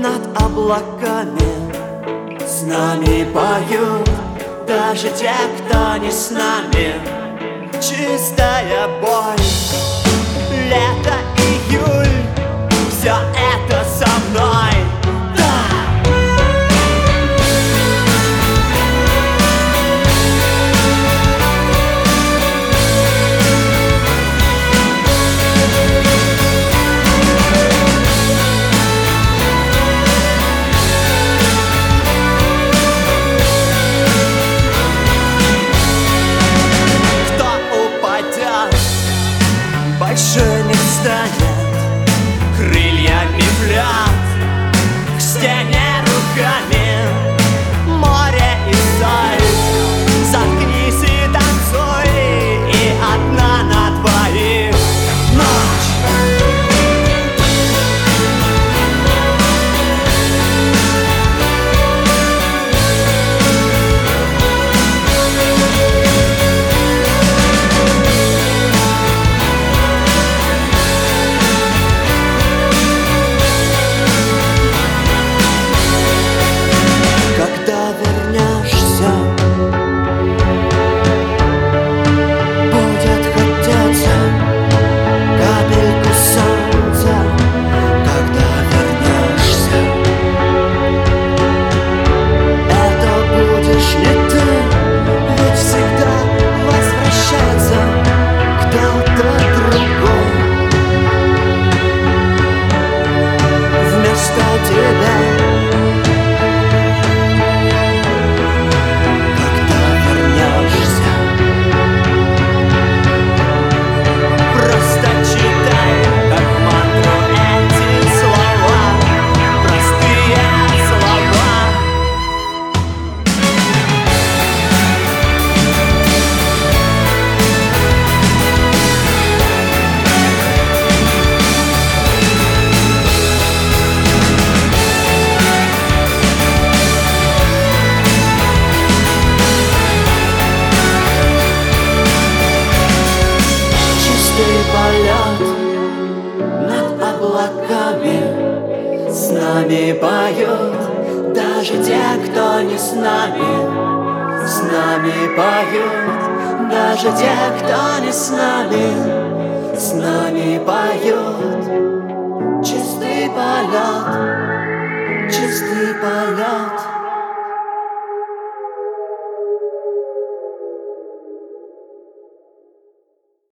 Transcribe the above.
над облаками с нами поют даже те, кто не с нами. Чистая боль, лето, июль, все это со мной. Больше не станет крыльями влет к стене руками, море и соль. Заткнись и танцуй, и одна на двоих ночь. Над облаками с нами поют даже те, кто не с нами. С нами поют даже те, кто не с нами. С нами поют чистый полет, чистый полет.